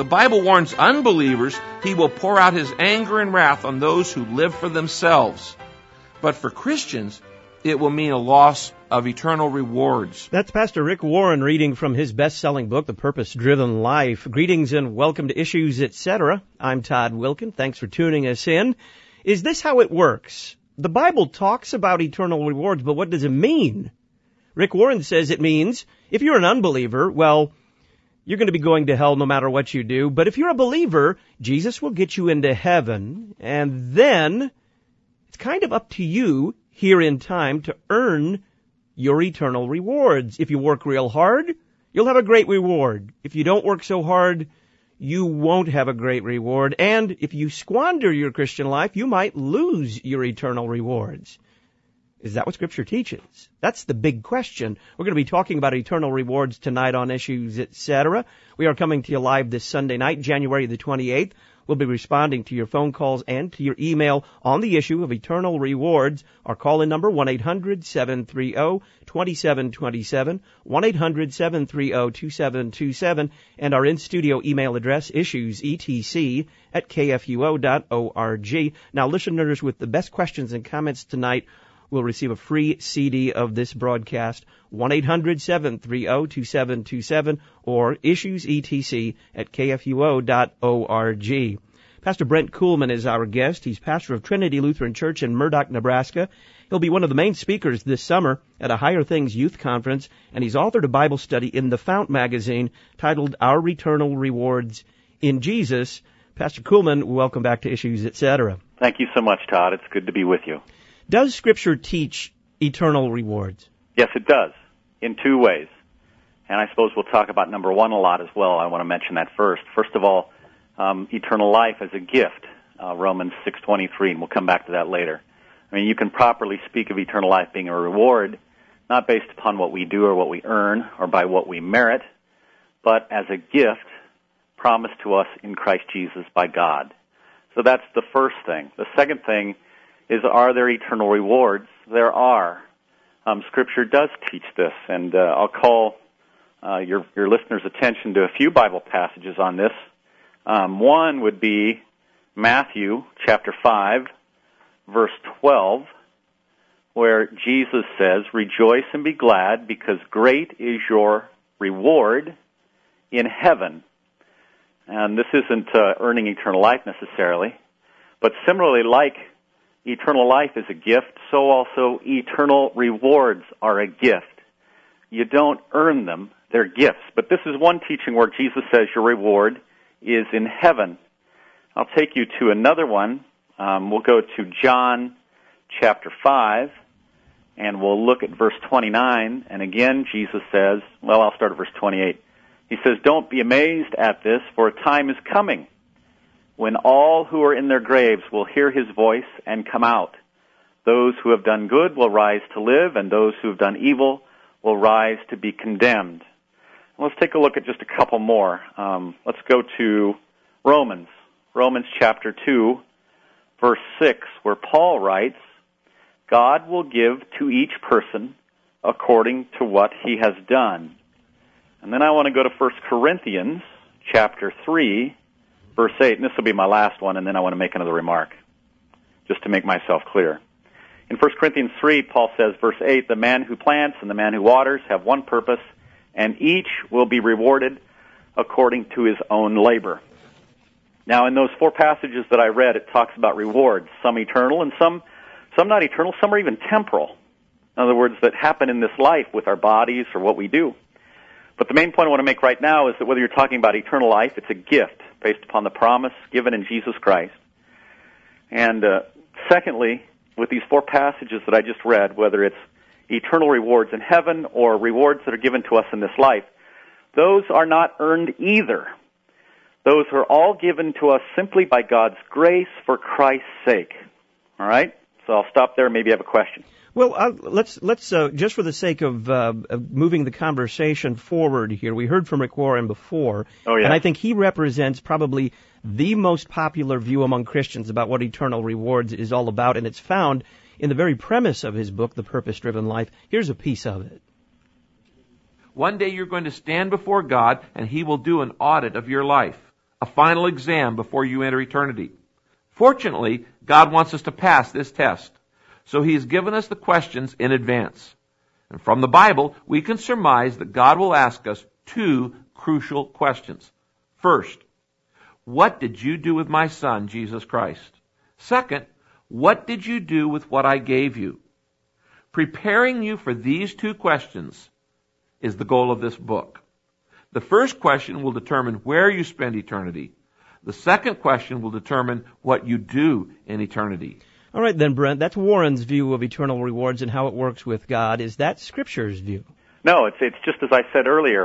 The Bible warns unbelievers He will pour out His anger and wrath on those who live for themselves. But for Christians, it will mean a loss of eternal rewards. That's Pastor Rick Warren reading from his best-selling book, The Purpose-Driven Life. Greetings and welcome to Issues, Etc. I'm Todd Wilkin. Thanks for tuning us in. Is this how it works? The Bible talks about eternal rewards, but what does it mean? Rick Warren says it means if you're an unbeliever, well, you're going to be going to hell no matter what you do. But if you're a believer, Jesus will get you into heaven, and then it's kind of up to you here in time to earn your eternal rewards. If you work real hard, you'll have a great reward. If you don't work so hard, you won't have a great reward. And if you squander your Christian life, you might lose your eternal rewards. Is that what Scripture teaches? That's the big question. We're going to be talking about eternal rewards tonight on Issues, Etc. We are coming to you live this Sunday night, January the 28th. We'll be responding to your phone calls and to your email on the issue of eternal rewards. Our call-in number, 1-800-730-2727, 1-800-730-2727, and our in-studio email address, issuesetc@kfuo.org. Now, listeners with the best questions and comments tonight will receive a free CD of this broadcast, 1-800-730-2727, or issuesetc@kfuo.org. Pastor Brent Kuhlman is our guest. He's pastor of Trinity Lutheran Church in Murdock, Nebraska. He'll be one of the main speakers this summer at a Higher Things Youth Conference, and he's authored a Bible study in the Fount magazine titled Our Eternal Rewards in Jesus. Pastor Kuhlman, welcome back to Issues, Etc. Thank you so much, Todd. It's good to be with you. Does Scripture teach eternal rewards? Yes, it does, in two ways. And I suppose we'll talk about number one a lot as well. I want to mention that first. First of all, eternal life as a gift, Romans 6:23, and we'll come back to that later. I mean, you can properly speak of eternal life being a reward, not based upon what we do or what we earn or by what we merit, but as a gift promised to us in Christ Jesus by God. So that's the first thing. The second thing is, are there eternal rewards? There are. Scripture does teach this, and I'll call your listeners' attention to a few Bible passages on this. One would be Matthew chapter 5, verse 12, where Jesus says, "Rejoice and be glad, because great is your reward in heaven." And this isn't earning eternal life necessarily, but similarly, like eternal life is a gift, so also eternal rewards are a gift. You don't earn them, they're gifts. But this is one teaching where Jesus says your reward is in heaven. I'll take you to another one. We'll go to John chapter 5, and we'll look at verse 29. And again, Jesus says, well, I'll start at verse 28. He says, "Don't be amazed at this, for a time is coming when all who are in their graves will hear his voice and come out. Those who have done good will rise to live, and those who have done evil will rise to be condemned." Let's take a look at just a couple more. Let's go to Romans chapter 2, verse 6, where Paul writes, "God will give to each person according to what he has done." And then I want to go to 1 Corinthians chapter 3, verse 8, and this will be my last one, and then I want to make another remark, just to make myself clear. In 1 Corinthians 3, Paul says, verse 8, "The man who plants and the man who waters have one purpose, and each will be rewarded according to his own labor." Now, in those four passages that I read, it talks about rewards, some eternal and some not eternal, some are even temporal. In other words, that happen in this life with our bodies or what we do. But the main point I want to make right now is that whether you're talking about eternal life, it's a gift based upon the promise given in Jesus Christ. And secondly, with these four passages that I just read, whether it's eternal rewards in heaven or rewards that are given to us in this life, those are not earned either. Those are all given to us simply by God's grace for Christ's sake. All right? So I'll stop there and maybe have a question. Well, let's just for the sake of moving the conversation forward here, we heard from Rick Warren before, and I think he represents probably the most popular view among Christians about what eternal rewards is all about, and it's found in the very premise of his book, The Purpose-Driven Life. Here's a piece of it. One day you're going to stand before God, and He will do an audit of your life. a final exam before you enter eternity. Fortunately, God wants us to pass this test, so He's given us the questions in advance. And from the Bible, we can surmise that God will ask us two crucial questions. First, what did you do with my Son, Jesus Christ? Second, what did you do with what I gave you? Preparing you for these two questions is the goal of this book. The first question will determine where you spend eternity. The second question will determine what you do in eternity. All right then, Brent, that's Warren's view of eternal rewards and how it works with God. Is that Scripture's view? No, it's just as I said earlier.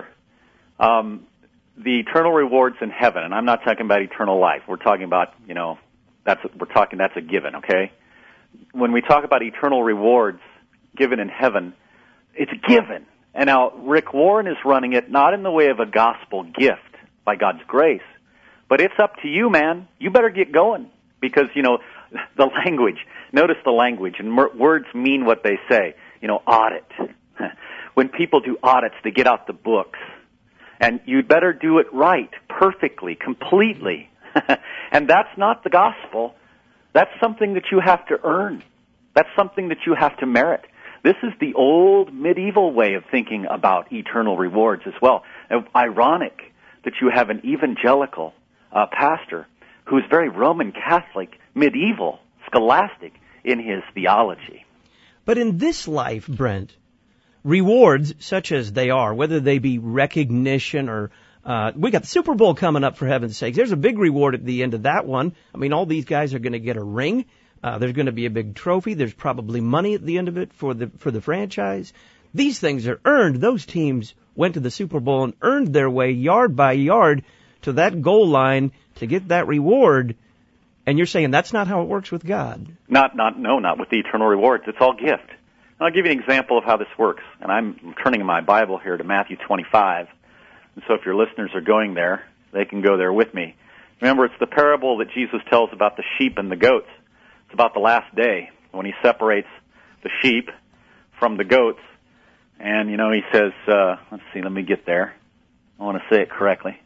The eternal rewards in heaven, and I'm not talking about eternal life. We're talking about, that's a given, okay? When we talk about eternal rewards given in heaven, it's given. And now Rick Warren is running it not in the way of a gospel gift by God's grace, but it's up to you, man. You better get going because, the language, notice the language, and words mean what they say. Audit. When people do audits, they get out the books. And you'd better do it right, perfectly, completely. And that's not the gospel. That's something that you have to earn. That's something that you have to merit. This is the old medieval way of thinking about eternal rewards as well. Ironic that you have an evangelical pastor who's very Roman Catholic, medieval, scholastic in his theology. But in this life, Brent, rewards such as they are, whether they be recognition or we got the Super Bowl coming up, for heaven's sakes. There's a big reward at the end of that one. I mean, all these guys are going to get a ring. There's going to be a big trophy. There's probably money at the end of it for the franchise. These things are earned. Those teams went to the Super Bowl and earned their way yard by yard to that goal line to get that reward. And you're saying that's not how it works with God? Not with the eternal rewards. It's all gift. I'll give you an example of how this works. And I'm turning in my Bible here to Matthew 25. And so if your listeners are going there, they can go there with me. Remember, it's the parable that Jesus tells about the sheep and the goats. It's about the last day when He separates the sheep from the goats. And, He says, let me get there. I want to say it correctly.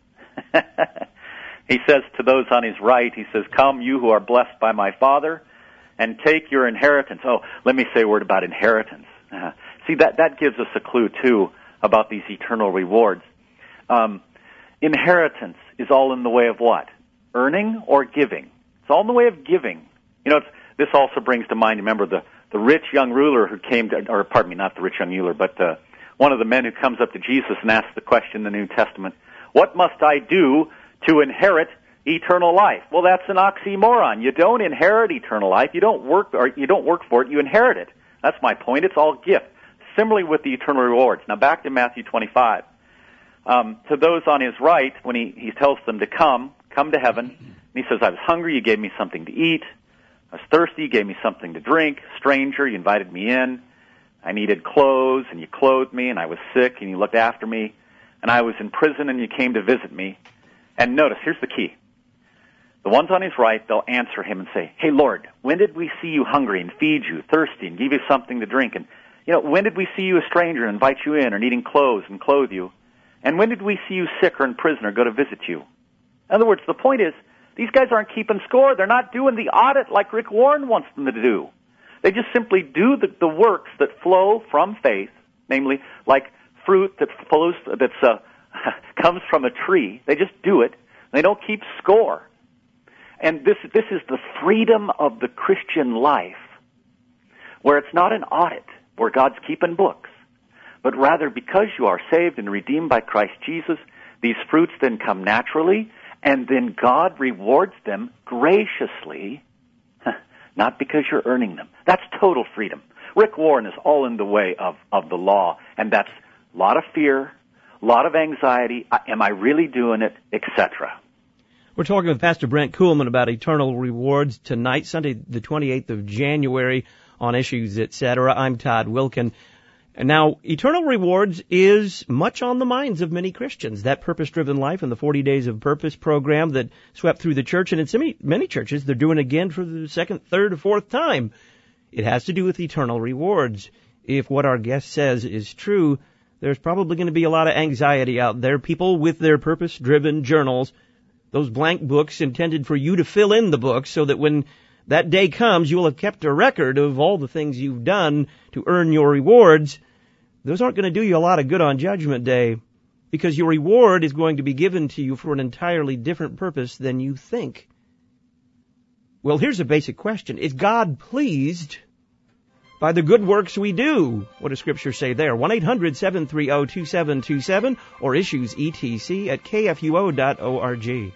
He says to those on His right, He says, "Come, you who are blessed by my Father, and take your inheritance." Oh, let me say a word about inheritance. See, that gives us a clue, too, about these eternal rewards. Inheritance is all in the way of what? Earning or giving? It's all in the way of giving. This also brings to mind, remember, the rich young ruler who came to, or pardon me, not the rich young ruler, but one of the men who comes up to Jesus and asks the question in the New Testament, "What must I do to inherit eternal life?" Well, that's an oxymoron. You don't inherit eternal life. You don't work for it. You inherit it. That's my point. It's all gift. Similarly with the eternal rewards. Now back to Matthew 25. To those on His right, when he tells them to come to heaven, and He says, "I was hungry, you gave me something to eat. I was thirsty, you gave me something to drink. Stranger, you invited me in. I needed clothes, and you clothed me, and I was sick, and you looked after me. And I was in prison, and you came to visit me." And notice, here's the key. The ones on His right, they'll answer Him and say, "Hey, Lord, when did we see you hungry and feed you, thirsty, and give you something to drink? And, when did we see you a stranger and invite you in, or needing clothes and clothe you? And when did we see you sick or in prison or go to visit you?" In other words, the point is, these guys aren't keeping score. They're not doing the audit like Rick Warren wants them to do. They just simply do the works that flow from faith, namely, like fruit that comes from a tree. They just do it. They don't keep score. And this is the freedom of the Christian life, where it's not an audit, where God's keeping books, but rather because you are saved and redeemed by Christ Jesus, these fruits then come naturally, and then God rewards them graciously, not because you're earning them. That's total freedom. Rick Warren is all in the way of the law, and that's a lot of fear, a lot of anxiety, am I really doing it, etc. We're talking with Pastor Brent Kuhlman about eternal rewards tonight, Sunday the 28th of January, on Issues, etc. I'm Todd Wilkin. And now, eternal rewards is much on the minds of many Christians. That purpose-driven life and the 40 Days of Purpose program that swept through the church, and in many churches, they're doing it again for the second, third, or fourth time. It has to do with eternal rewards. If what our guest says is true, there's probably going to be a lot of anxiety out there. People with their purpose-driven journals those blank books intended for you to fill in the books so that when that day comes, you will have kept a record of all the things you've done to earn your rewards. Those aren't going to do you a lot of good on Judgment Day, because your reward is going to be given to you for an entirely different purpose than you think. Well, here's a basic question. Is God pleased by the good works we do? What does Scripture say there? 1-800-730-2727 or issues etc at kfuo.org.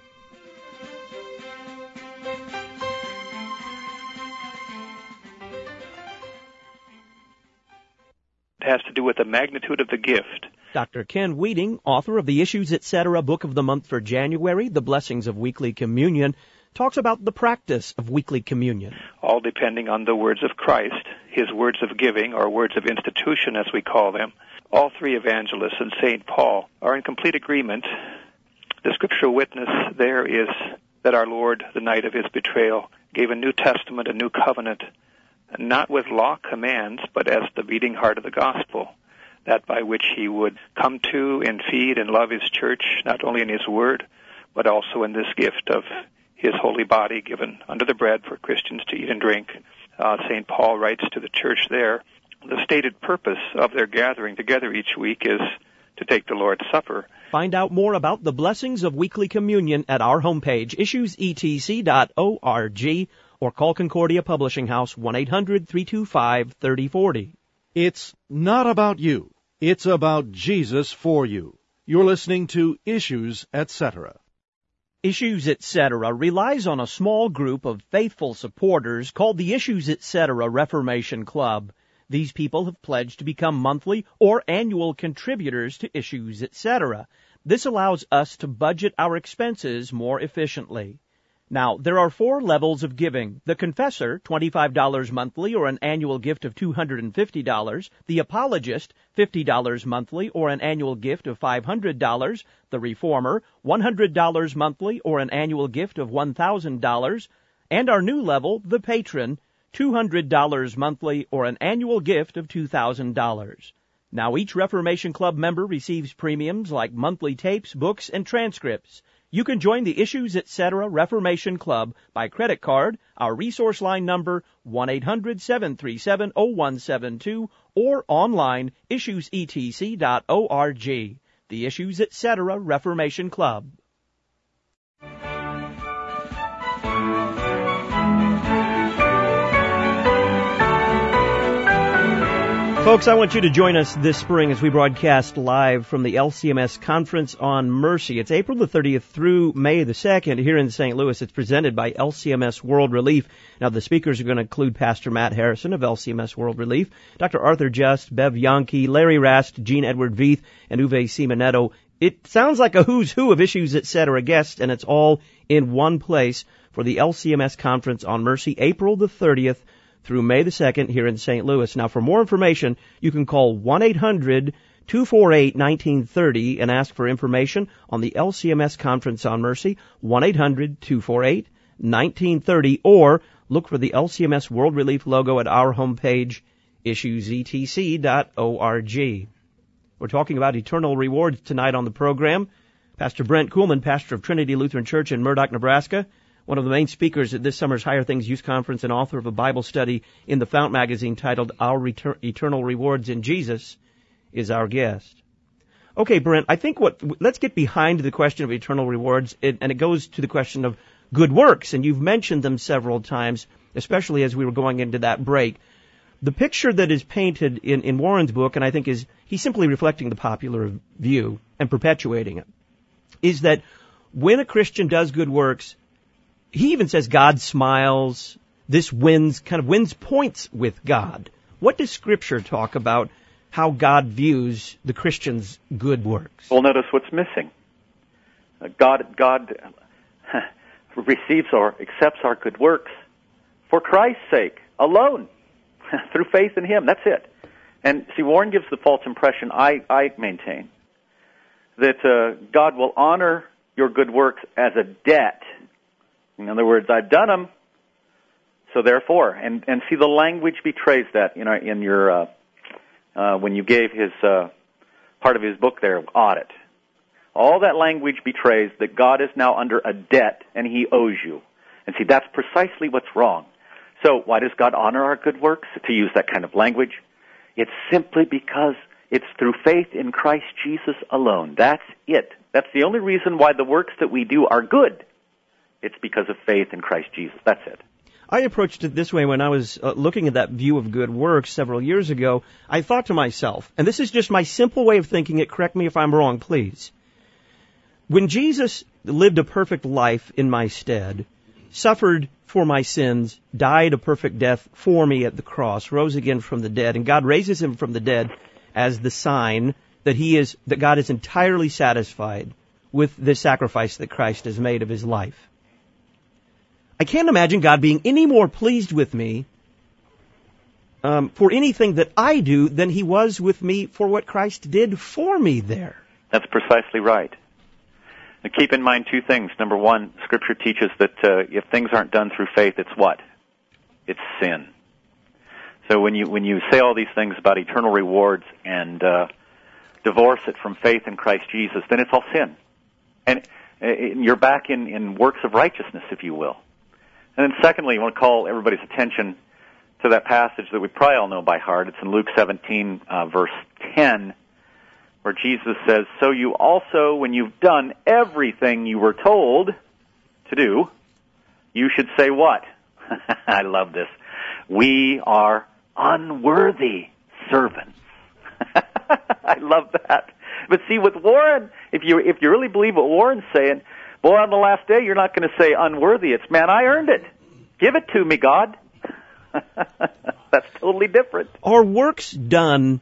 Has to do with the magnitude of the gift. Dr. Ken Weeding, author of the Issues Etc. Book of the Month for January, The Blessings of Weekly Communion, talks about the practice of weekly communion. All depending on the words of Christ, his words of giving, or words of institution as we call them. All three evangelists and St. Paul are in complete agreement. The scriptural witness there is that our Lord, the night of his betrayal, gave a New Testament, a new covenant, not with law commands, but as the beating heart of the gospel, that by which he would come to and feed and love his church, not only in his word, but also in this gift of his holy body given under the bread for Christians to eat and drink. St. Paul writes to the church there, the stated purpose of their gathering together each week is to take the Lord's Supper. Find out more about the blessings of weekly communion at our homepage, issuesetc.org, or call Concordia Publishing House, 1-800-325-3040. It's not about you. It's about Jesus for you. You're listening to Issues Etc. Issues Etc. relies on a small group of faithful supporters called the Issues Etc. Reformation Club. These people have pledged to become monthly or annual contributors to Issues Etc. This allows us to budget our expenses more efficiently. Now, there are 4 levels of giving. The Confessor, $25 monthly or an annual gift of $250. The Apologist, $50 monthly or an annual gift of $500. The Reformer, $100 monthly or an annual gift of $1,000. And our new level, the Patron, $200 monthly or an annual gift of $2,000. Now, each Reformation Club member receives premiums like monthly tapes, books, and transcripts. You can join the Issues Etc. Reformation Club by credit card, our resource line number 1-800-737-0172, or online, issuesetc.org. The Issues Etc. Reformation Club. Folks, I want you to join us this spring as we broadcast live from the LCMS Conference on Mercy. It's April the 30th through May the 2nd here in St. Louis. It's presented by LCMS World Relief. Now, the speakers are going to include Pastor Matt Harrison of LCMS World Relief, Dr. Arthur Just, Bev Yankee, Larry Rast, Gene Edward Veith, and Uwe Simonetto. It sounds like a who's who of Issues Etc. guests, and it's all in one place for the LCMS Conference on Mercy, April the 30th through May the 2nd here in St. Louis. Now, for more information, you can call 1-800-248-1930 and ask for information on the LCMS Conference on Mercy, 1-800-248-1930, or look for the LCMS World Relief logo at our homepage, issuesetc.org. We're talking about eternal rewards tonight on the program. Pastor Brent Kuhlman, pastor of Trinity Lutheran Church in Murdoch, Nebraska, one of the main speakers at this summer's Higher Things Youth Conference and author of a Bible study in the Fount magazine titled Our Eternal Rewards in Jesus, is our guest. Okay, Brent, I think let's get behind the question of eternal rewards, and it goes to the question of good works, and you've mentioned them several times, especially as we were going into that break. The picture that is painted in Warren's book, and I think he's simply reflecting the popular view and perpetuating it, is that when a Christian does good works, he even says God smiles. This wins points with God. What does Scripture talk about how God views the Christian's good works? Well, notice what's missing. God receives or accepts our good works for Christ's sake alone, through faith in Him. That's it. And see, Warren gives the false impression, I maintain, that God will honor your good works as a debt. In other words, I've done them, so therefore, and see the language betrays that. In your when you gave his part of his book there, audit. All that language betrays that God is now under a debt and He owes you. And see, that's precisely what's wrong. So why does God honor our good works, to use that kind of language? It's simply because it's through faith in Christ Jesus alone. That's it. That's the only reason why the works that we do are good. It's because of faith in Christ Jesus. That's it. I approached it this way when I was looking at that view of good works several years ago. I thought to myself, and this is just my simple way of thinking it, correct me if I'm wrong, please. When Jesus lived a perfect life in my stead, suffered for my sins, died a perfect death for me at the cross, rose again from the dead, and God raises him from the dead as the sign that God is entirely satisfied with the sacrifice that Christ has made of his life. I can't imagine God being any more pleased with me for anything that I do than he was with me for what Christ did for me there. That's precisely right. Now keep in mind two things. Number one, Scripture teaches that if things aren't done through faith, it's what? It's sin. So when you say all these things about eternal rewards and divorce it from faith in Christ Jesus, then it's all sin. And you're back in works of righteousness, if you will. And then secondly, I want to call everybody's attention to that passage that we probably all know by heart. It's in Luke 17, verse 10, where Jesus says, "So you also, when you've done everything you were told to do, you should say what?" I love this. "We are unworthy servants." I love that. But see, with Warren, if you really believe what Warren's saying, boy, on the last day, you're not going to say unworthy. It's, man, I earned it. Give it to me, God. That's totally different. Are works done,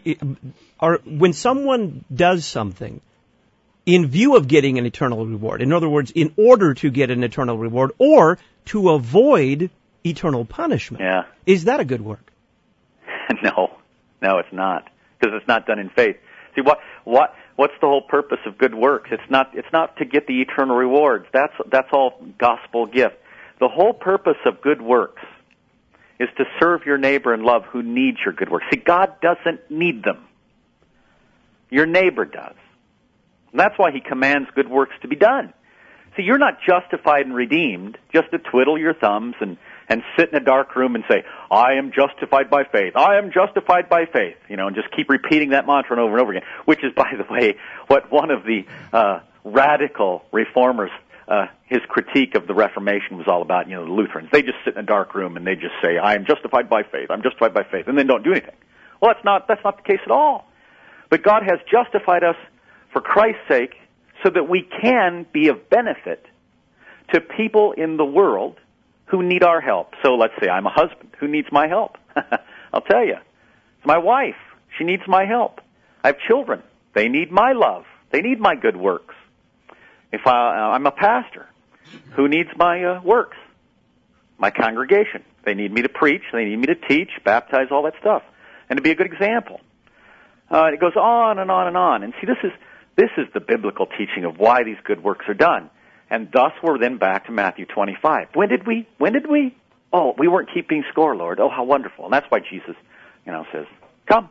when someone does something in view of getting an eternal reward, in other words, in order to get an eternal reward or to avoid eternal punishment, is that a good work? No, it's not, because it's not done in faith. See, what's the whole purpose of good works? It's not to get the eternal rewards. That's all gospel gift. The whole purpose of good works is to serve your neighbor in love who needs your good works. See, God doesn't need them. Your neighbor does. And that's why he commands good works to be done. See, you're not justified and redeemed just to twiddle your thumbs and sit in a dark room and say, "I am justified by faith. I am justified by faith." And just keep repeating that mantra over and over again, which is, by the way, what one of the radical reformers, his critique of the Reformation was all about. The Lutherans, they just sit in a dark room and they just say, "I am justified by faith. I'm justified by faith," and then don't do anything. Well, that's not the case at all. But God has justified us for Christ's sake so that we can be of benefit to people in the world who need our help. So let's say I'm a husband who needs my help. I'll tell you. It's my wife. She needs my help. I have children. They need my love. They need my good works. If I'm a pastor who needs my works, my congregation. They need me to preach. They need me to teach, baptize, all that stuff, and to be a good example. It goes on and on and on. And see, this is the biblical teaching of why these good works are done. And thus we're then back to Matthew 25. When did we? Oh, we weren't keeping score, Lord. Oh, how wonderful. And that's why Jesus, says, come.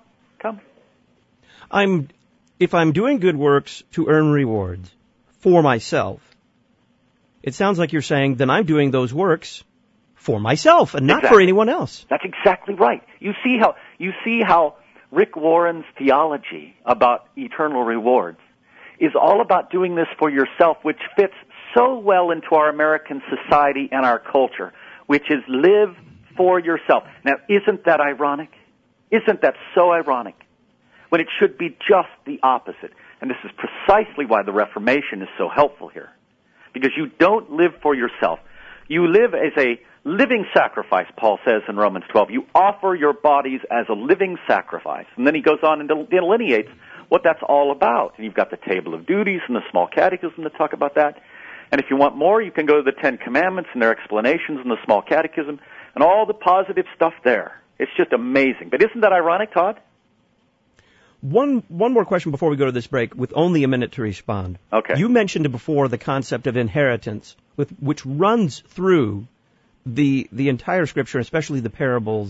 If I'm doing good works to earn rewards for myself, it sounds like you're saying then I'm doing those works for myself and not for anyone else. That's exactly right. You see how Rick Warren's theology about eternal rewards is all about doing this for yourself, which fits so well into our American society and our culture, which is live for yourself. Now, isn't that ironic? Isn't that so ironic? When it should be just the opposite. And this is precisely why the Reformation is so helpful here. Because you don't live for yourself. You live as a living sacrifice, Paul says in Romans 12. You offer your bodies as a living sacrifice. And then he goes on and delineates what that's all about. And you've got the Table of Duties and the Small Catechism to talk about that. And if you want more, you can go to the Ten Commandments and their explanations in the Small Catechism and all the positive stuff there. It's just amazing. But isn't that ironic, Todd? One more question before we go to this break, with only a minute to respond. Okay. You mentioned before the concept of inheritance, which runs through the entire Scripture, especially the parables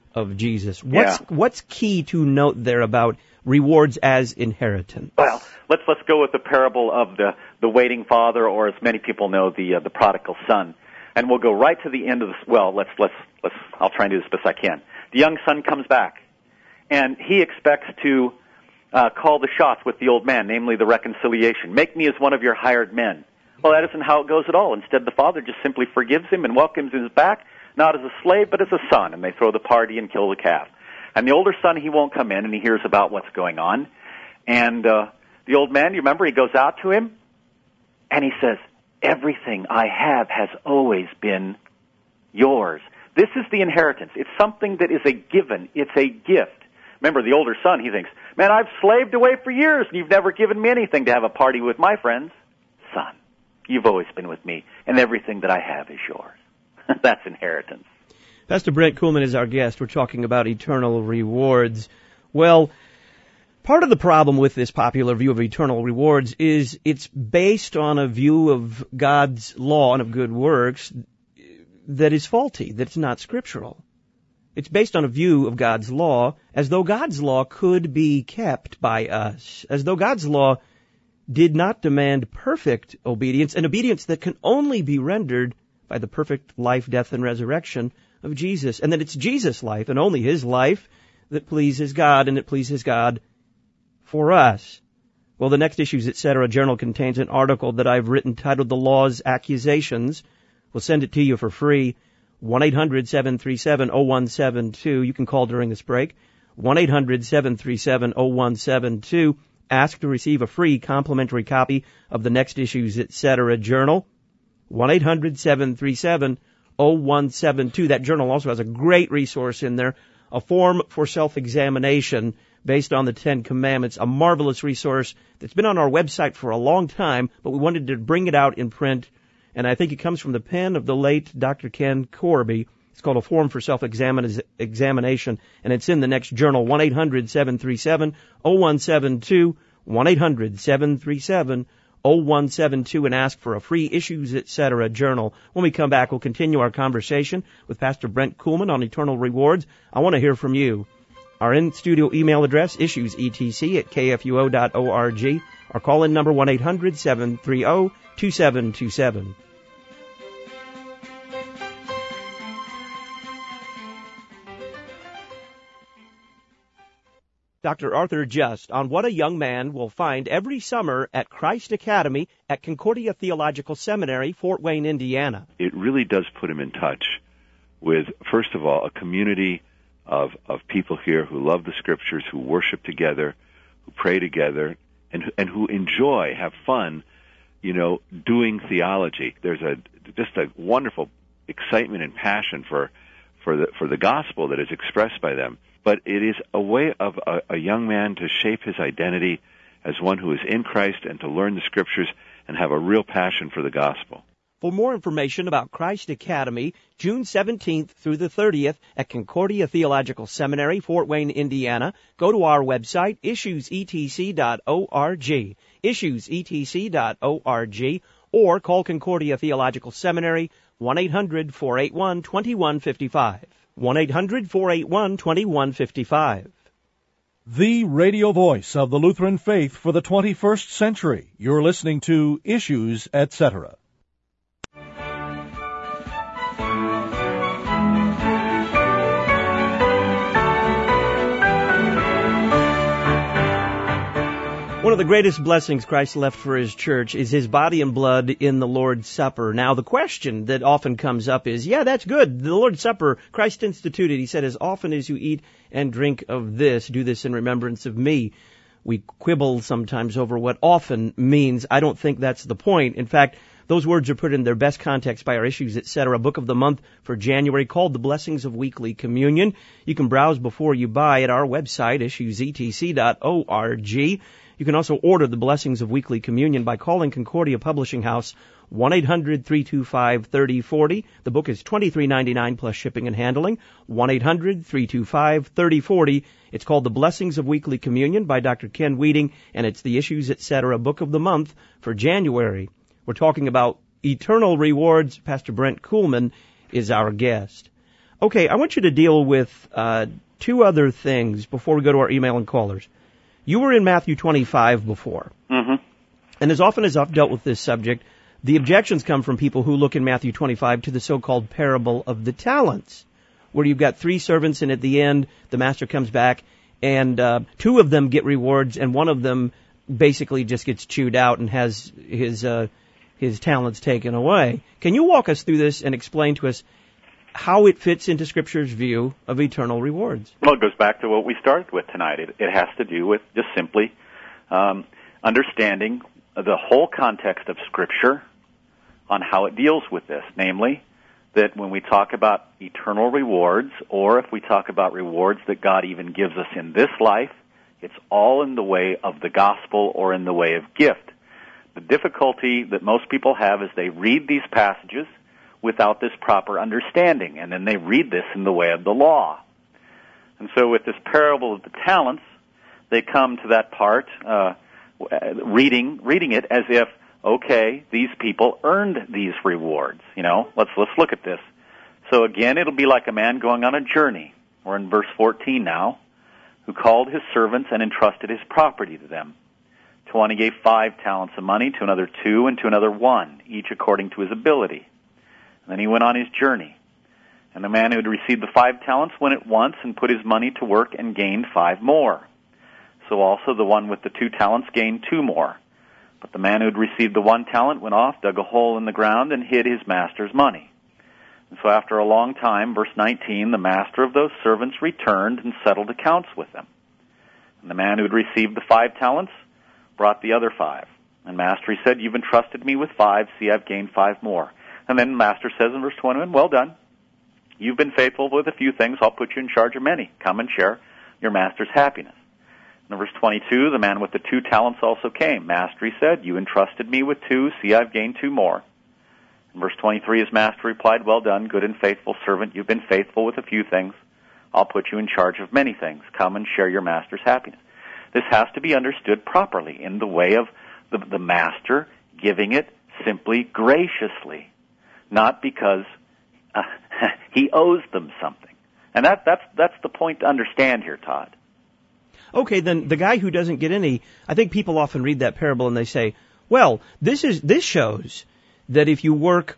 of Jesus. Yeah. What's key to note there about rewards as inheritance? Well, let's go with the parable of the waiting father, or as many people know, the prodigal son. And we'll go right to the end of this. Well, let's I'll try and do this best I can. The young son comes back, and he expects to call the shots with the old man, namely the reconciliation. Make me as one of your hired men. Well, that isn't how it goes at all. Instead, the father just simply forgives him and welcomes him back, not as a slave, but as a son, and they throw the party and kill the calf. And the older son, he won't come in, and he hears about what's going on. And the old man, you remember, he goes out to him, and he says, everything I have has always been yours. This is the inheritance. It's something that is a given. It's a gift. Remember, the older son, he thinks, man, I've slaved away for years, and you've never given me anything to have a party with my friends. Son, you've always been with me, and everything that I have is yours. That's inheritance. Pastor Brent Kuhlman is our guest. We're talking about eternal rewards. Well, part of the problem with this popular view of eternal rewards is it's based on a view of God's law and of good works that is faulty, that's not scriptural. It's based on a view of God's law as though God's law could be kept by us, as though God's law did not demand perfect obedience, an obedience that can only be rendered by the perfect life, death, and resurrection of Jesus, and that it's Jesus' life and only His life that pleases God, and it pleases God for us. Well, the Next Issues, Etc. journal contains an article that I've written titled The Law's Accusations. We'll send it to you for free. 1-800-737-0172. You can call during this break. 1-800-737-0172. Ask to receive a free complimentary copy of the Next Issues, Etc. journal. 1-800-737-0172. That journal also has a great resource in there, a form for self-examination based on the Ten Commandments, a marvelous resource that's been on our website for a long time, but we wanted to bring it out in print, and I think it comes from the pen of the late Dr. Ken Corby. It's called A Form for Self-Examination, and it's in the Next Journal, 1-800-737-0172, 1-800-737-0172, and ask for a free Issues, Etc. journal. When we come back, we'll continue our conversation with Pastor Brent Kuhlman on eternal rewards. I want to hear from you. Our in-studio email address, issuesetc@kfuo.org. Our call-in number, 1-800-730-2727. Dr. Arthur Just on what a young man will find every summer at Christ Academy at Concordia Theological Seminary, Fort Wayne, Indiana. It really does put him in touch with, first of all, a community of people here who love the Scriptures, who worship together, who pray together, and who enjoy, have fun, doing theology. There's just a wonderful excitement and passion for the gospel that is expressed by them. But it is a way of a young man to shape his identity as one who is in Christ and to learn the Scriptures and have a real passion for the gospel. For more information about Christ Academy, June 17th through the 30th at Concordia Theological Seminary, Fort Wayne, Indiana, go to our website, issuesetc.org, issuesetc.org, or call Concordia Theological Seminary, 1-800-481-2155. 1-800-481-2155. The radio voice of the Lutheran faith for the 21st century. You're listening to Issues, Etc. One of the greatest blessings Christ left for His church is His body and blood in the Lord's Supper. Now, the question that often comes up is, yeah, that's good. The Lord's Supper, Christ instituted. He said, as often as you eat and drink of this, do this in remembrance of me. We quibble sometimes over what often means. I don't think that's the point. In fact, those words are put in their best context by our Issues, Etc. book of the month for January called The Blessings of Weekly Communion. You can browse before you buy at our website, issuesetc.org. You can also order the Blessings of Weekly Communion by calling Concordia Publishing House, 1-800-325-3040. The book is $23.99 plus shipping and handling, 1-800-325-3040. It's called The Blessings of Weekly Communion by Dr. Ken Weeding, and it's the Issues, Etc. book of the month for January. We're talking about eternal rewards. Pastor Brent Kuhlman is our guest. Okay, I want you to deal with two other things before we go to our email and callers. You were in Matthew 25 before. Mm-hmm. And as often as I've dealt with this subject, the objections come from people who look in Matthew 25 to the so-called parable of the talents, where you've got 3 servants, and at the end, the master comes back, and 2 of them get rewards, and one of them basically just gets chewed out and has his talents taken away. Can you walk us through this and explain to us how it fits into Scripture's view of eternal rewards? Well, it goes back to what we started with tonight. It has to do with just simply understanding the whole context of Scripture on how it deals with this, namely that when we talk about eternal rewards, or if we talk about rewards that God even gives us in this life, it's all in the way of the gospel or in the way of gift. The difficulty that most people have is they read these passages without this proper understanding, and then they read this in the way of the law. And so with this parable of the talents, they come to that part, reading it as if, okay, these people earned these rewards. Let's look at this. So again, it'll be like a man going on a journey. We're in verse 14 now, who called his servants and entrusted his property to them. To one he gave 5 talents of money, to another 2, and to another 1, each according to his ability. And then he went on his journey. And the man who had received the 5 talents went at once and put his money to work and gained 5 more. So also the one with the 2 talents gained 2 more. But the man who had received the 1 talent went off, dug a hole in the ground, and hid his master's money. And so after a long time, verse 19, the master of those servants returned and settled accounts with them. And the man who had received the 5 talents brought the other 5. And master, he said, you've entrusted me with 5, see, I've gained 5 more. And then the master says in verse 21, well done. You've been faithful with a few things, I'll put you in charge of many. Come and share your master's happiness. In verse 22, the man with the 2 talents also came. Master, he said, you entrusted me with 2, see, I've gained 2 more. In verse 23, his master replied, well done, good and faithful servant. You've been faithful with a few things. I'll put you in charge of many things. Come and share your master's happiness. This has to be understood properly in the way of the master giving it simply graciously, not because he owes them something. And that's the point to understand here, Todd. Okay, then the guy who doesn't get any, I think people often read that parable and they say, well, this shows that if you work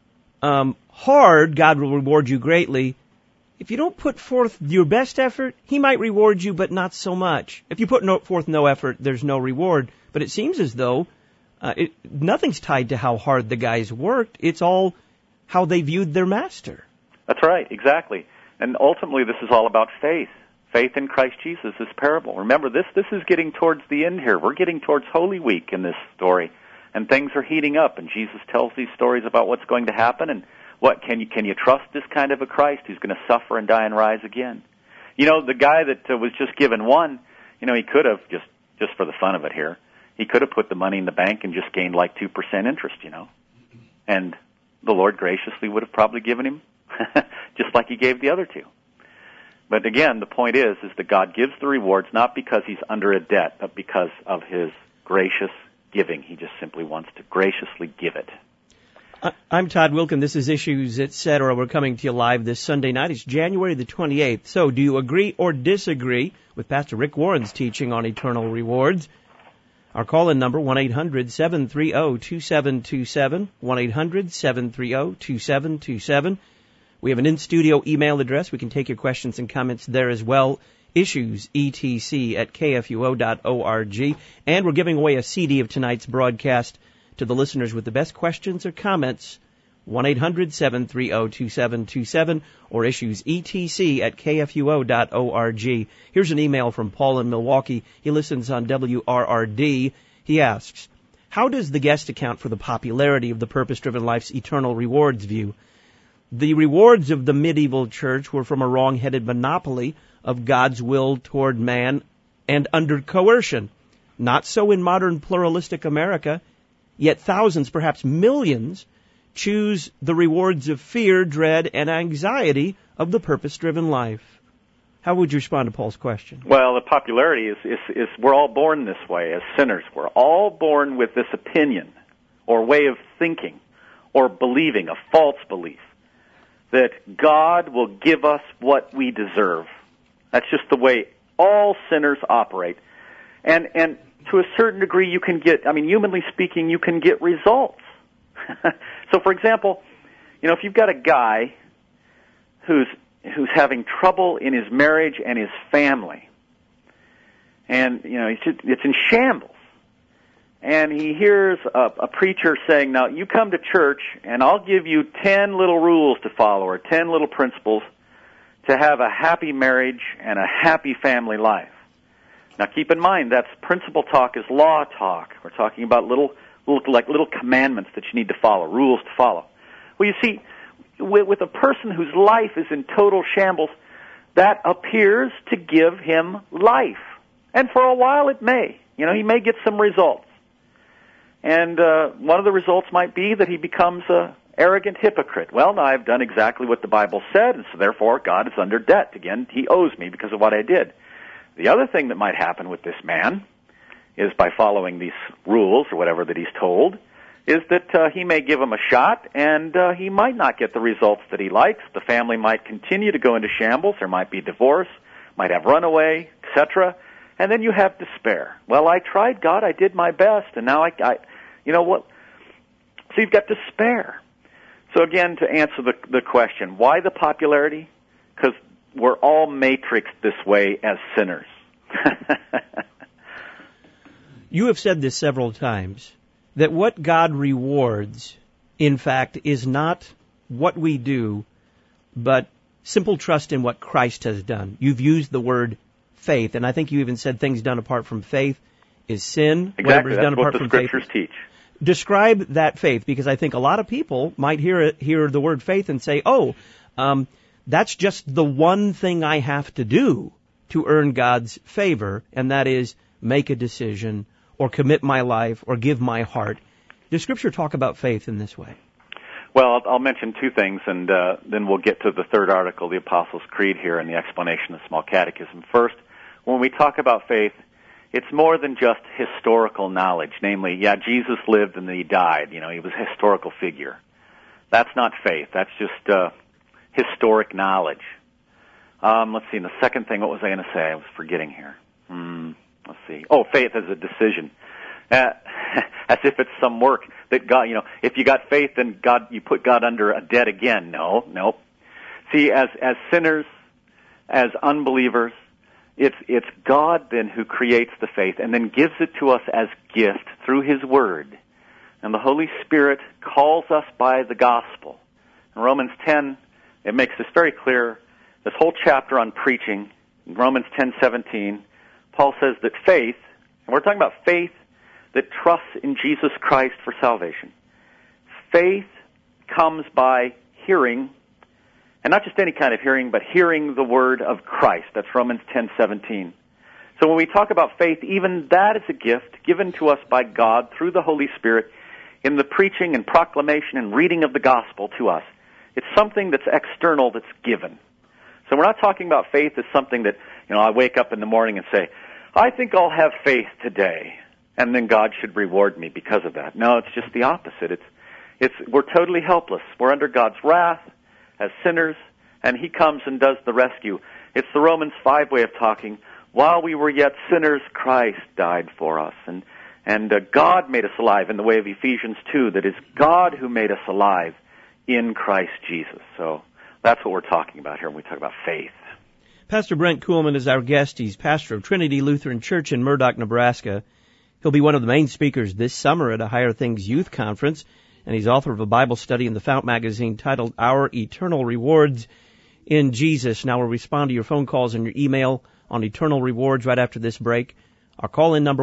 hard, God will reward you greatly. If you don't put forth your best effort, He might reward you, but not so much. If you put forth no effort, there's no reward. But it seems as though nothing's tied to how hard the guys worked. It's all how they viewed their master. That's right, exactly. And ultimately, this is all about faith. Faith in Christ Jesus, this parable. Remember, this is getting towards the end here. We're getting towards Holy Week in this story, and things are heating up, and Jesus tells these stories about what's going to happen, and what can you trust this kind of a Christ who's going to suffer and die and rise again? The guy that was just given 1, he could have, just for the fun of it here, he could have put the money in the bank and just gained like 2% interest, and the Lord graciously would have probably given him just like He gave the other 2. But again, the point is that God gives the rewards not because He's under a debt, but because of His gracious giving. He just simply wants to graciously give it. I'm Todd Wilken. This is Issues, Etc. We're coming to you live this Sunday night. It's January the 28th. So do you agree or disagree with Pastor Rick Warren's teaching on eternal rewards? Our call-in number, 1-800-730-2727, 1-800-730-2727. We have an in-studio email address. We can take your questions and comments there as well. Issues, etc@kfuo.org. And we're giving away a CD of tonight's broadcast to the listeners with the best questions or comments. 1-800-730-2727 or Issues, etc@kfuo.org. Here's an email from Paul in Milwaukee. He listens on WRRD. He asks, how does the guest account for the popularity of the Purpose-Driven Life's eternal rewards view? The rewards of the medieval church were from a wrong-headed monopoly of God's will toward man and under coercion. Not so in modern pluralistic America, yet thousands, perhaps millions, choose the rewards of fear, dread, and anxiety of the purpose-driven life. How would you respond to Paul's question? Well, the popularity is we're all born this way as sinners. We're all born with this opinion or way of thinking or believing, a false belief. that God will give us what we deserve. That's just the way all sinners operate. And to a certain degree, you can get, humanly speaking, you can get results. So, for example, if you've got a guy who's having trouble in his marriage and his family, and, it's in shambles, and he hears a preacher saying, now, you come to church, and I'll give you 10 little rules to follow, or 10 little principles to have a happy marriage and a happy family life. Now, keep in mind, that's principle talk is law talk. We're talking about little commandments that you need to follow, rules to follow. Well, you see, with a person whose life is in total shambles, that appears to give him life. And for a while it may. He may get some results. And one of the results might be that he becomes an arrogant hypocrite. Well, now I've done exactly what the Bible said, and so therefore God is under debt. Again, he owes me because of what I did. The other thing that might happen with this man is by following these rules or whatever that he's told, is that he may give him a shot, and he might not get the results that he likes. The family might continue to go into shambles. There might be divorce, might have runaway, etc. And then you have despair. Well, I tried, God, I did my best, and now I you know what? So you've got despair. So again, to answer the question, why the popularity? Because we're all matrixed this way as sinners. You have said this several times, that what God rewards, in fact, is not what we do, but simple trust in what Christ has done. You've used the word faith, and I think you even said things done apart from faith is sin. Exactly, that's what the Scriptures teach. Describe that faith, because I think a lot of people might hear the word faith and say, that's just the one thing I have to do to earn God's favor, and that is make a decision or commit my life or give my heart. Does Scripture talk about faith in this way? Well, I'll mention two things, and then we'll get to the third article, the Apostles' Creed here, and the explanation of the Small Catechism. First, when we talk about faith, it's more than just historical knowledge. Namely, Jesus lived and then he died. He was a historical figure. That's not faith. That's just historic knowledge. Let's see. And the second thing, what was I going to say? I was forgetting here. Let's see. Oh, faith as a decision. As if it's some work that God, if you got faith, then you put God under a debt again. No. See, as sinners, as unbelievers, it's God then who creates the faith and then gives it to us as gift through His Word. And the Holy Spirit calls us by the gospel. In Romans 10, it makes this very clear. This whole chapter on preaching, in Romans 10:17, Paul says that faith, and we're talking about faith that trusts in Jesus Christ for salvation. Faith comes by hearing, and not just any kind of hearing, but hearing the word of Christ. That's Romans 10:17. So when we talk about faith, even that is a gift given to us by God through the Holy Spirit in the preaching and proclamation and reading of the gospel to us. It's something that's external, that's given. So we're not talking about faith as something that, I wake up in the morning and say, I think I'll have faith today, and then God should reward me because of that. No, it's just the opposite. We're totally helpless. We're under God's wrath as sinners, and He comes and does the rescue. It's the Romans 5 way of talking. While we were yet sinners, Christ died for us. And God made us alive in the way of Ephesians 2, that is God who made us alive in Christ Jesus. So that's what we're talking about here when we talk about faith. Pastor Brent Kuhlman is our guest. He's pastor of Trinity Lutheran Church in Murdock, Nebraska. He'll be one of the main speakers this summer at a Higher Things Youth Conference, and he's author of a Bible study in the Fount magazine titled Our Eternal Rewards in Jesus. Now we'll respond to your phone calls and your email on eternal rewards right after this break. Our call-in number,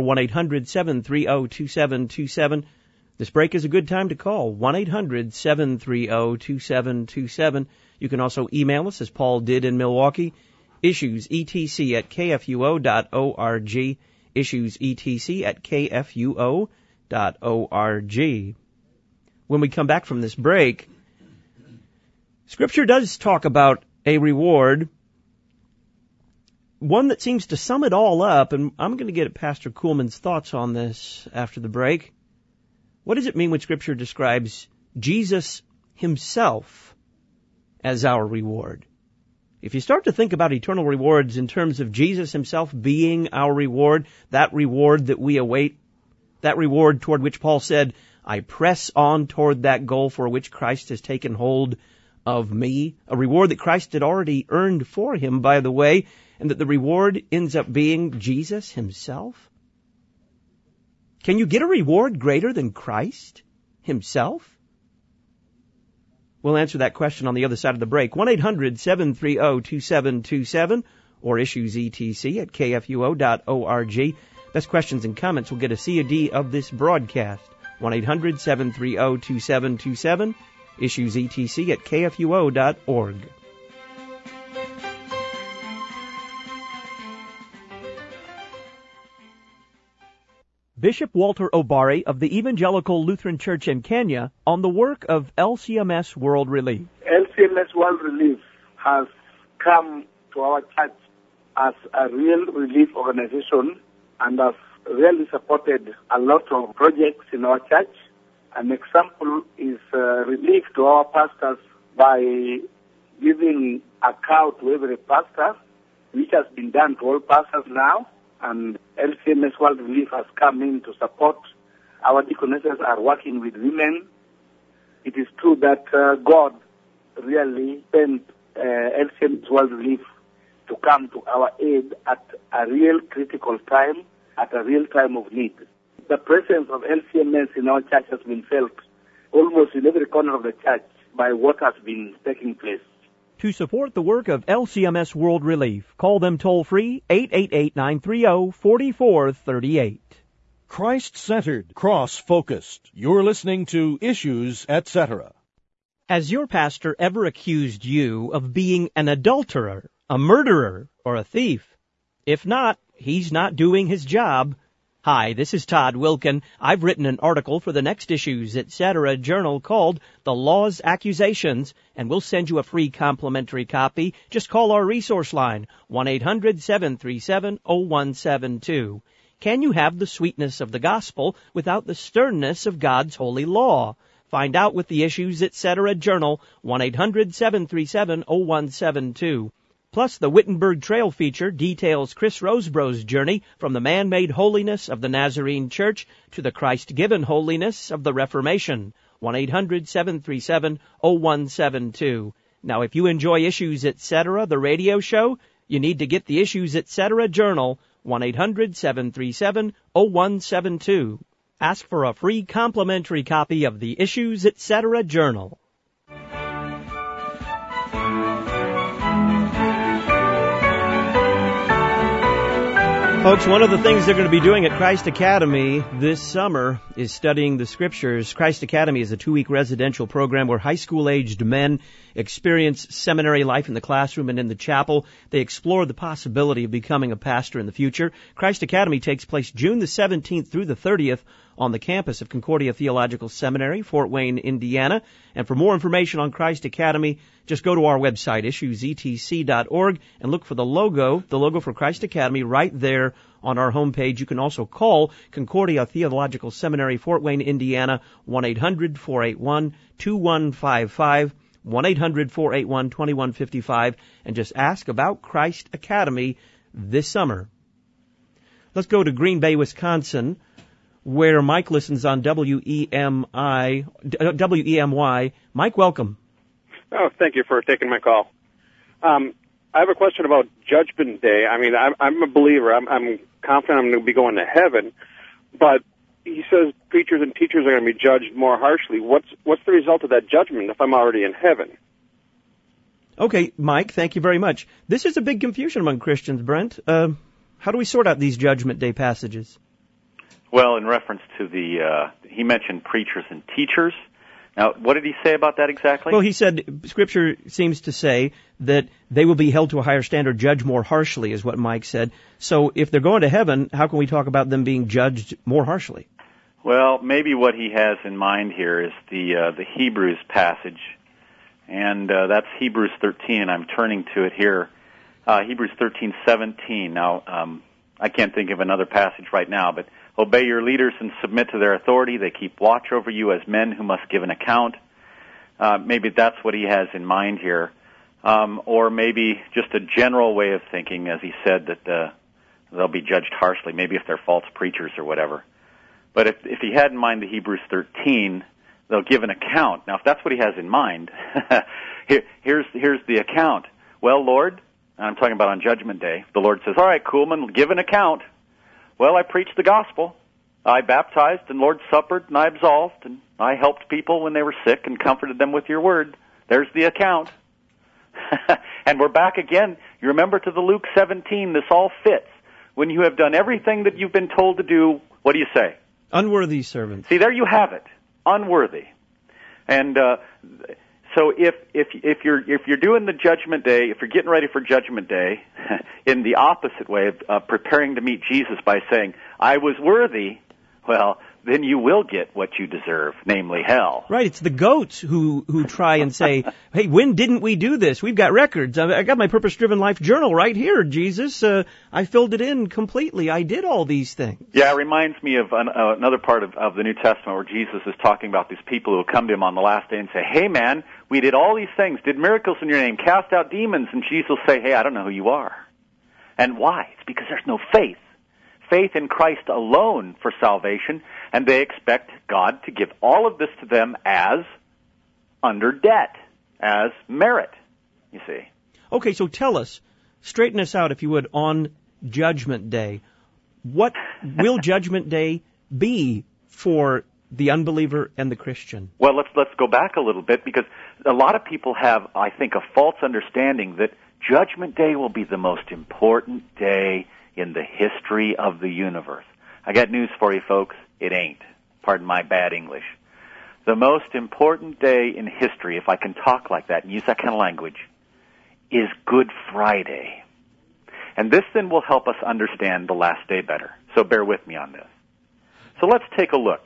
1-800-730-2727. This break is a good time to call, 1-800-730-2727. You can also email us, as Paul did in Milwaukee, issuesetc@kfuo.org, issuesetc@kfuo.org. When we come back from this break, Scripture does talk about a reward, one that seems to sum it all up, and I'm going to get Pastor Kuhlman's thoughts on this after the break. What does it mean when Scripture describes Jesus Himself as our reward. If you start to think about eternal rewards in terms of Jesus himself being our reward, that reward that we await, that reward toward which Paul said, I press on toward that goal for which Christ has taken hold of me, a reward that Christ had already earned for him, by the way, and that the reward ends up being Jesus himself? Can you get a reward greater than Christ himself? We'll answer that question on the other side of the break. 1-800-730-2727 or issuesetc@kfuo.org. Best questions and comments will get a COD of this broadcast. 1-800-730-2727, issuesetc@kfuo.org. Bishop Walter Obari of the Evangelical Lutheran Church in Kenya on the work of LCMS World Relief. LCMS World Relief has come to our church as a real relief organization and has really supported a lot of projects in our church. An example is relief to our pastors by giving a cow to every pastor, which has been done to all pastors now. And LCMS World Relief has come in to support. Our deaconesses are working with women. It is true that God really sent LCMS World Relief to come to our aid at a real critical time, at a real time of need. The presence of LCMS in our church has been felt almost in every corner of the church by what has been taking place. To support the work of LCMS World Relief, call them toll-free 888-930-4438. Christ-centered, cross-focused. You're listening to Issues, Etc. Has your pastor ever accused you of being an adulterer, a murderer, or a thief? If not, he's not doing his job. Hi, this is Todd Wilkin. I've written an article for the Next Issues, Etc. journal called The Law's Accusations, and we'll send you a free complimentary copy. Just call our resource line, 1-800-737-0172. Can you have the sweetness of the gospel without the sternness of God's holy law? Find out with the Issues, Etc. journal, 1-800-737-0172. Plus, the Wittenberg Trail feature details Chris Rosebrough's journey from the man-made holiness of the Nazarene Church to the Christ-given holiness of the Reformation. 1-800-737-0172. Now, if you enjoy Issues, Etc., the radio show, you need to get the Issues, Etc. journal, 1-800-737-0172. Ask for a free complimentary copy of the Issues, Etc. journal. Folks, one of the things they're going to be doing at Christ Academy this summer is studying the Scriptures. Christ Academy is a 2-week residential program where high school-aged men experience seminary life in the classroom and in the chapel. They explore the possibility of becoming a pastor in the future. Christ Academy takes place June the 17th through the 30th on the campus of Concordia Theological Seminary, Fort Wayne, Indiana. And for more information on Christ Academy, just go to our website, issuesetc.org, and look for the logo for Christ Academy right there on our homepage. You can also call Concordia Theological Seminary, Fort Wayne, Indiana, 1-800-481-2155, 1-800-481-2155, and just ask about Christ Academy this summer. Let's go to Green Bay, Wisconsin, where Mike listens on WEMY. Mike, welcome. Oh, thank you for taking my call. I have a question about Judgment Day. I mean, I'm a believer. I'm confident I'm going to be going to heaven, but he says preachers and teachers are going to be judged more harshly. What's the result of that judgment if I'm already in heaven? Okay, Mike, thank you very much. This is a big confusion among Christians, Brent. How do we sort out these Judgment Day passages? Well, in reference to he mentioned preachers and teachers. Now, what did he say about that exactly? Well, he said Scripture seems to say that they will be held to a higher standard, judged more harshly, is what Mike said. So if they're going to heaven, how can we talk about them being judged more harshly? Well, maybe what he has in mind here is the Hebrews passage, and that's Hebrews 13, and I'm turning to it here. Hebrews 13:17. Now, I can't think of another passage right now, but obey your leaders and submit to their authority. They keep watch over you as men who must give an account. Maybe that's what he has in mind here. Or maybe just a general way of thinking, as he said, that they'll be judged harshly, maybe if they're false preachers or whatever. But if he had in mind the Hebrews 13, they'll give an account. Now, if that's what he has in mind, here's the account. Well, Lord, and I'm talking about on Judgment Day, the Lord says, all right, Kuhlman, give an account. Well, I preached the gospel. I baptized and Lord suppered and I absolved and I helped people when they were sick and comforted them with your word. There's the account. And we're back again. You remember to the Luke 17, this all fits. When you have done everything that you've been told to do, what do you say? Unworthy servant. See, there you have it. Unworthy. And so if you're doing the Judgment Day, if you're getting ready for Judgment Day, in the opposite way of preparing to meet Jesus by saying, I was worthy, well, then you will get what you deserve, namely hell. Right, it's the goats who try and say, hey, when didn't we do this? We've got records. I got my Purpose-Driven Life journal right here, Jesus. I filled it in completely. I did all these things. Yeah, it reminds me of another part of the New Testament where Jesus is talking about these people who will come to him on the last day and say, hey, man, we did all these things, did miracles in your name, cast out demons, and Jesus will say, hey, I don't know who you are. And why? It's because there's no faith. Faith in Christ alone for salvation, and they expect God to give all of this to them as under debt, as merit, you see. Okay, so tell us, straighten us out, if you would, on Judgment Day. What will Judgment Day be for the unbeliever and the Christian? Well, let's go back a little bit, because a lot of people have, I think, a false understanding that Judgment Day will be the most important day in the history of the universe. I got news for you, folks. It ain't. Pardon my bad English. The most important day in history, if I can talk like that and use that kind of language, is Good Friday. And this then will help us understand the last day better. So bear with me on this. So let's take a look.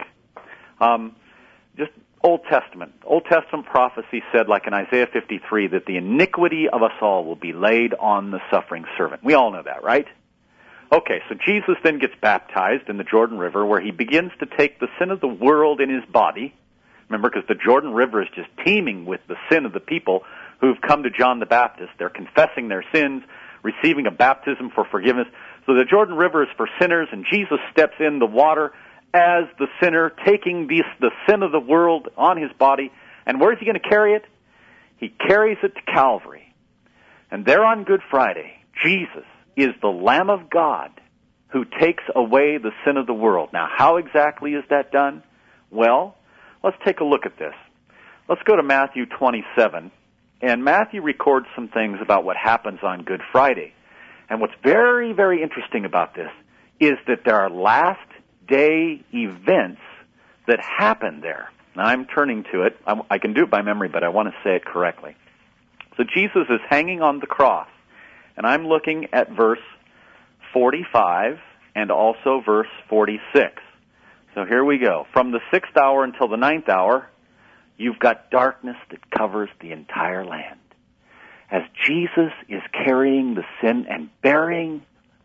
Just Old Testament. Old Testament prophecy said, like in Isaiah 53, that the iniquity of us all will be laid on the suffering servant. We all know that, right? Okay, so Jesus then gets baptized in the Jordan River, where he begins to take the sin of the world in his body. Remember, because the Jordan River is just teeming with the sin of the people who've come to John the Baptist. They're confessing their sins, receiving a baptism for forgiveness. So the Jordan River is for sinners, and Jesus steps in the water as the sinner, taking the sin of the world on his body. And where is he going to carry it? He carries it to Calvary. And there on Good Friday, Jesus is the Lamb of God who takes away the sin of the world. Now, how exactly is that done? Well, let's take a look at this. Let's go to Matthew 27. And Matthew records some things about what happens on Good Friday. And what's very, very interesting about this is that there are last day events that happen there. Now, I'm turning to it. I can do it by memory, but I want to say it correctly. So Jesus is hanging on the cross. And I'm looking at verse 45 and also verse 46. So here we go. From the 6th hour until the 9th hour, you've got darkness that covers the entire land. As Jesus is carrying the sin and bearing,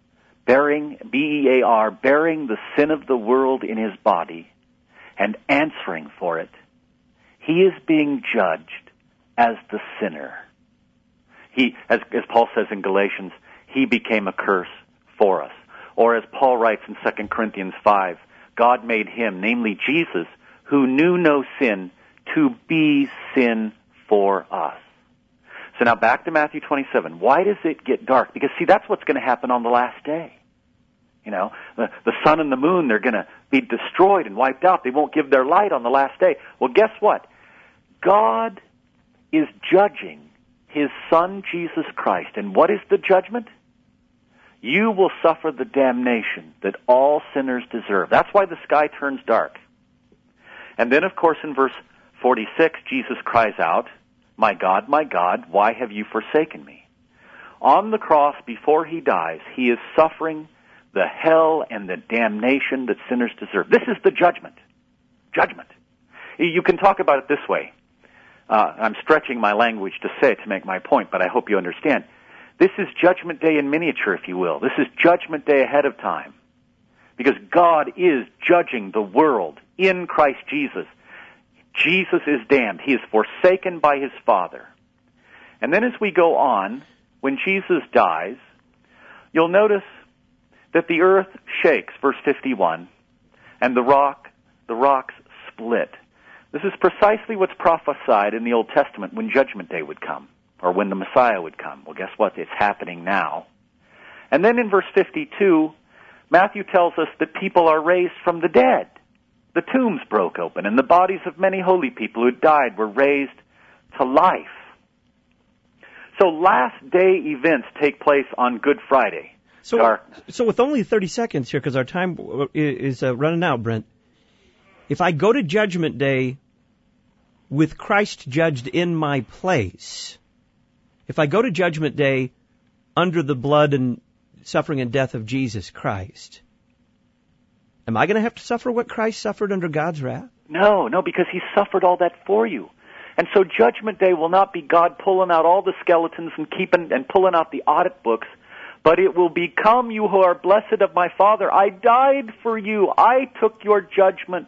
B-E-A-R, bearing the sin of the world in his body and answering for it, he is being judged as the sinner. He, as Paul says in Galatians, he became a curse for us. Or as Paul writes in 2 Corinthians 5, God made him, namely Jesus, who knew no sin, to be sin for us. So now back to Matthew 27. Why does it get dark? Because, see, that's what's going to happen on the last day. You know, the sun and the moon, they're going to be destroyed and wiped out. They won't give their light on the last day. Well, guess what? God is judging his Son, Jesus Christ. And what is the judgment? You will suffer the damnation that all sinners deserve. That's why the sky turns dark. And then, of course, in verse 46, Jesus cries out, my God, why have you forsaken me? On the cross, before he dies, he is suffering the hell and the damnation that sinners deserve. This is the judgment. Judgment. You can talk about it this way. I'm stretching my language to say it to make my point, but I hope you understand. This is Judgment Day in miniature, if you will. This is Judgment Day ahead of time. Because God is judging the world in Christ Jesus. Jesus is damned. He is forsaken by his Father. And then as we go on, when Jesus dies, you'll notice that the earth shakes, verse 51, and the rocks split. This is precisely what's prophesied in the Old Testament when Judgment Day would come, or when the Messiah would come. Well, guess what? It's happening now. And then in verse 52, Matthew tells us that people are raised from the dead. The tombs broke open, and the bodies of many holy people who died were raised to life. So last day events take place on Good Friday. So with only 30 seconds here, because our time is running out, Brent, if I go to Judgment Day with Christ judged in my place, if I go to Judgment Day under the blood and suffering and death of Jesus Christ, am I going to have to suffer what Christ suffered under God's wrath? No, because he suffered all that for you. And so Judgment Day will not be God pulling out all the skeletons and pulling out the audit books, but it will become, you who are blessed of my Father, I died for you. I took your judgment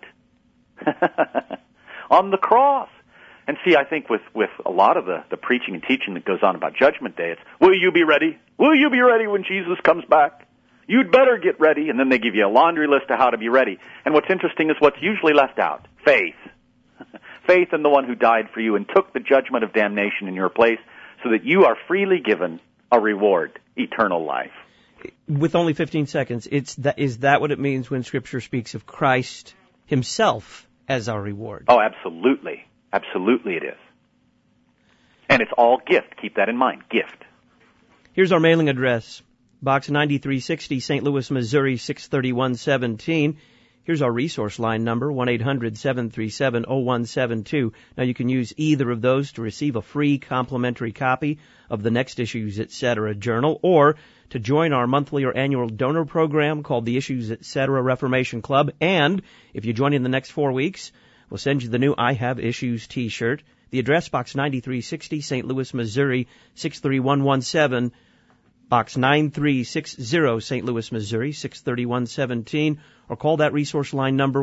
on the cross. And see, I think with a lot of the preaching and teaching that goes on about Judgment Day, it's, will you be ready? Will you be ready when Jesus comes back? You'd better get ready. And then they give you a laundry list of how to be ready. And what's interesting is what's usually left out. Faith. Faith in the one who died for you and took the judgment of damnation in your place so that you are freely given a reward, eternal life. With only 15 seconds, is that what it means when Scripture speaks of Christ himself as our reward? Oh, absolutely. Absolutely it is. And it's all gift. Keep that in mind. Gift. Here's our mailing address. Box 9360, St. Louis, Missouri, 63117. Here's our resource line number, 1-800-737-0172. Now you can use either of those to receive a free complimentary copy of the Next Issues Etc. journal, or to join our monthly or annual donor program called the Issues Etc. Reformation Club. And if you join in the next 4 weeks, we'll send you the new I Have Issues t-shirt. The address, Box 9360, St. Louis, Missouri, 63117. Box 9360, St. Louis, Missouri, 63117. Or call that resource line number,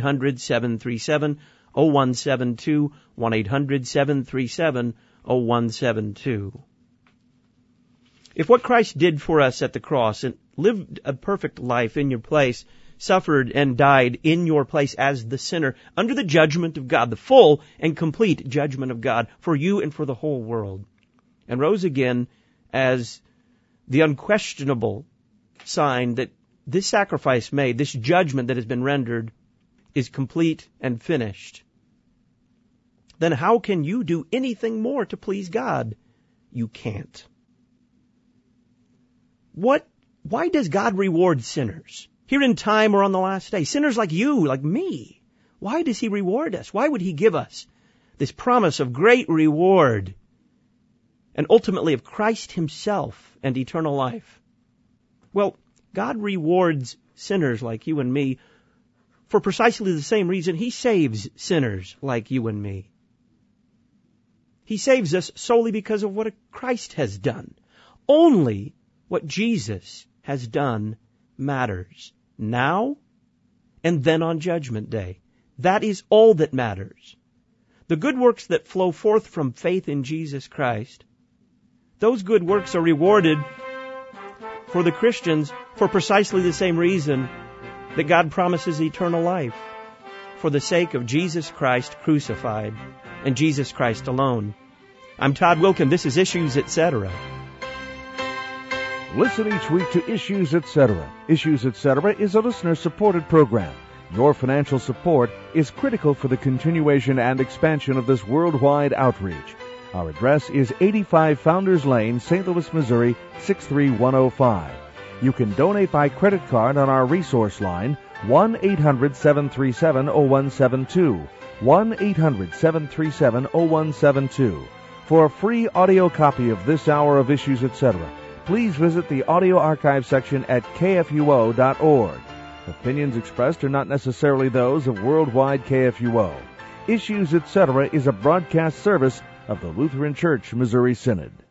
1-800-737-0172, 1-800-737-0172. If what Christ did for us at the cross and lived a perfect life in your place, suffered and died in your place as the sinner, under the judgment of God, the full and complete judgment of God for you and for the whole world, and rose again as the unquestionable sign that this sacrifice made, this judgment that has been rendered, is complete and finished, then how can you do anything more to please God? You can't. Why does God reward sinners? Here in time or on the last day. Sinners like you, like me. Why does he reward us? Why would he give us this promise of great reward and ultimately of Christ himself and eternal life? Well, God rewards sinners like you and me for precisely the same reason he saves sinners like you and me. He saves us solely because of what Christ has done. Only what Jesus has done matters. Now and then on Judgment Day. That is all that matters. The good works that flow forth from faith in Jesus Christ, those good works are rewarded for the Christians for precisely the same reason that God promises eternal life, for the sake of Jesus Christ crucified and Jesus Christ alone. I'm Todd Wilkin. This is Issues Etc. Listen each week to Issues Etc. Issues Etc. is a listener-supported program. Your financial support is critical for the continuation and expansion of this worldwide outreach. Our address is 85 Founders Lane, St. Louis, Missouri, 63105. You can donate by credit card on our resource line, 1-800-737-0172, 1-800-737-0172. For a free audio copy of this hour of Issues Etc., please visit the audio archive section at kfuo.org. Opinions expressed are not necessarily those of Worldwide KFUO. Issues Etc. is a broadcast service of the Lutheran Church Missouri Synod.